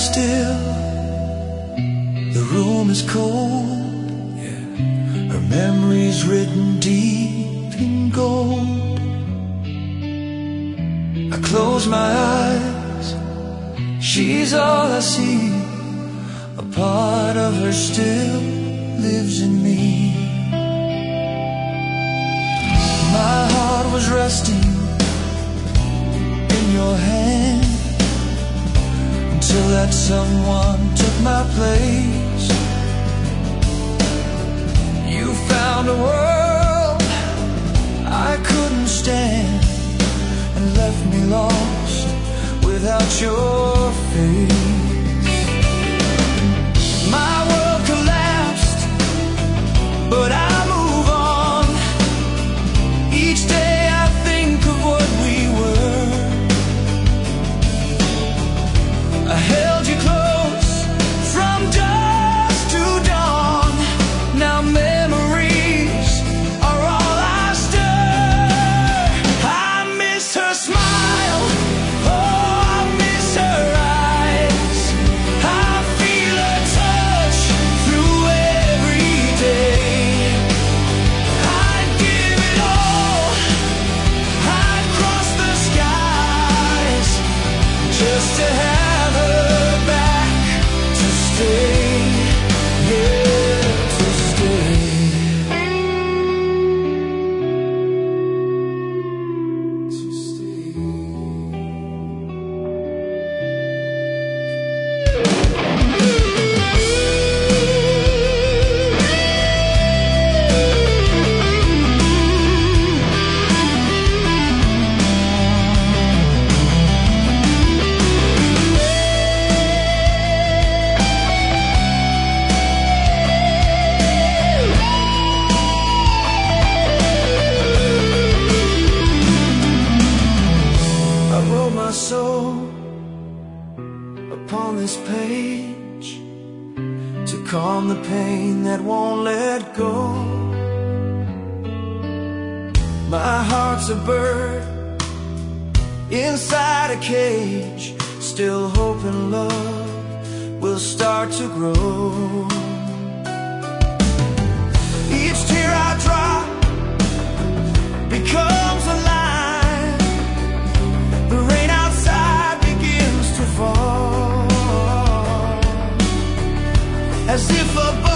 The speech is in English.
still, the room is cold, yeah. Her memory's written deep in gold. I close my eyes, she's all I see. A part of her still lives in me. My heart was resting in your hand until that someone took my place. You found a world I couldn't stand and left me lost without your face. My world collapsed, but I move on. Each day I think of what we were. I held you close from dusk to dawn. Now memories are all I stir. I miss her smile, oh, I miss her eyes. I feel her touch through every day. I'd give it all, I'd cross the skies just to have her back, to stay, yeah, to stay. To stay. I wrote my soul upon this page to calm the pain that won't let go. My heart's a bird inside a cage, still hoping love will start to grow. Each tear I drop becomes a line. The rain outside begins to fall, as if a